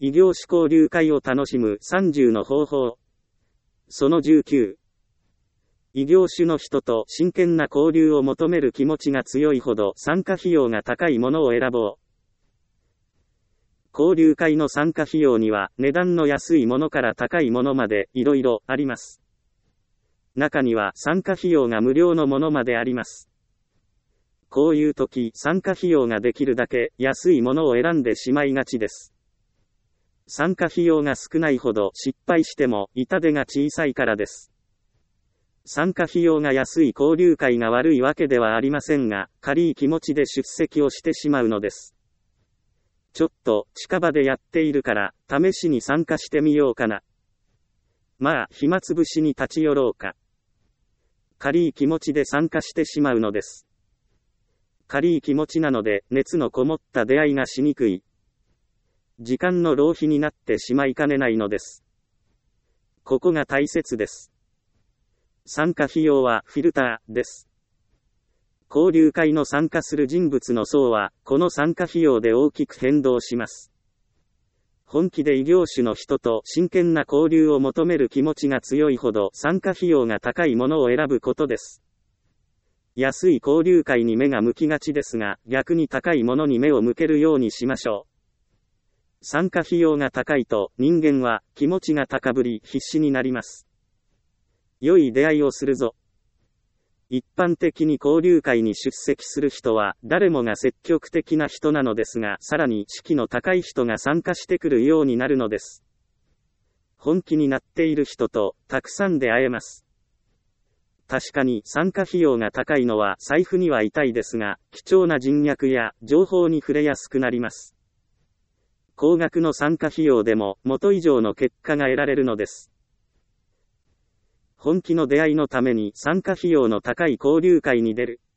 異業種交流会を楽しむ30の方法。その19。異業種の人と真剣な交流を求める気持ちが強いほど参加費用が高いものを選ぼう。交流会の参加費用には値段の安いものから高いものまでいろいろあります。中には参加費用が無料のものまであります。こういう時、参加費用ができるだけ安いものを選んでしまいがちです。参加費用が少ないほど失敗しても痛手が小さいからです。参加費用が安い交流会が悪いわけではありませんが、軽い気持ちで出席をしてしまうのです。ちょっと近場でやっているから試しに参加してみようかな。まあ暇つぶしに立ち寄ろうか。軽い気持ちで参加してしまうのです。軽い気持ちなので熱のこもった出会いがしにくい。時間の浪費になってしまいかねないのです。ここが大切です。参加費用はフィルターです。交流会の参加する人物の層は、この参加費用で大きく変動します。本気で異業種の人と真剣な交流を求める気持ちが強いほど参加費用が高いものを選ぶことです。安い交流会に目が向きがちですが、逆に高いものに目を向けるようにしましょう。参加費用が高いと人間は気持ちが高ぶり必死になります。良い出会いをするぞ。一般的に交流会に出席する人は誰もが積極的な人なのですが、さらに士気の高い人が参加してくるようになるのです。本気になっている人とたくさん出会えます。確かに参加費用が高いのは財布には痛いですが、貴重な人脈や情報に触れやすくなります。高額の参加費用でも元以上の結果が得られるのです。本気の出会いのために参加費用の高い交流会に出る。